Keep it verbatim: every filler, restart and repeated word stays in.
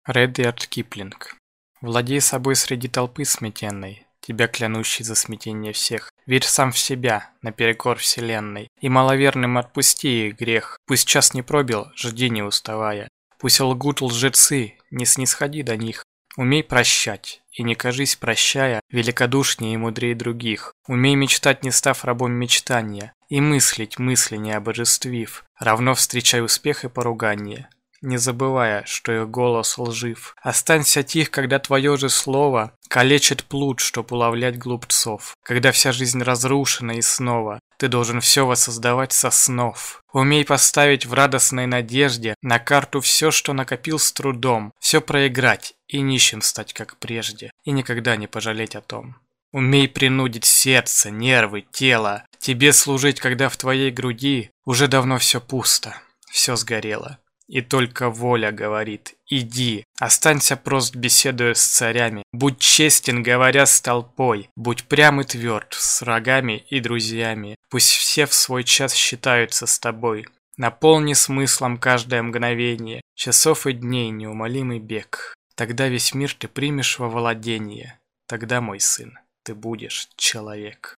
Редьярд Киплинг. Владей собой среди толпы сметенной, тебя клянущий за смятение всех. Верь сам в себя, наперекор вселенной, и маловерным отпусти их грех. Пусть час не пробил, жди не уставая. Пусть лгут лжецы, не снисходи до них. Умей прощать, и не кажись, прощая, великодушнее и мудрее других. Умей мечтать, не став рабом мечтания, и мыслить, мысли не обожествив. Равно встречай успех и поругание, не забывая, что их голос лжив. Останься тих, когда твое же слово калечит плут, чтоб уловлять глупцов. Когда вся жизнь разрушена и снова ты должен все воссоздавать со снов. Умей поставить в радостной надежде на карту все, что накопил с трудом, все проиграть и нищим стать, как прежде, и никогда не пожалеть о том. Умей принудить сердце, нервы, тело тебе служить, когда в твоей груди уже давно все пусто, все сгорело. И только воля говорит: иди, останься прост, беседуя с царями. Будь честен, говоря с толпой. Будь прям и тверд с врагами и друзьями. Пусть все в свой час считаются с тобой. Наполни смыслом каждое мгновение часов и дней неумолимый бег. Тогда весь мир ты примешь во владение. Тогда, мой сын, ты будешь человек.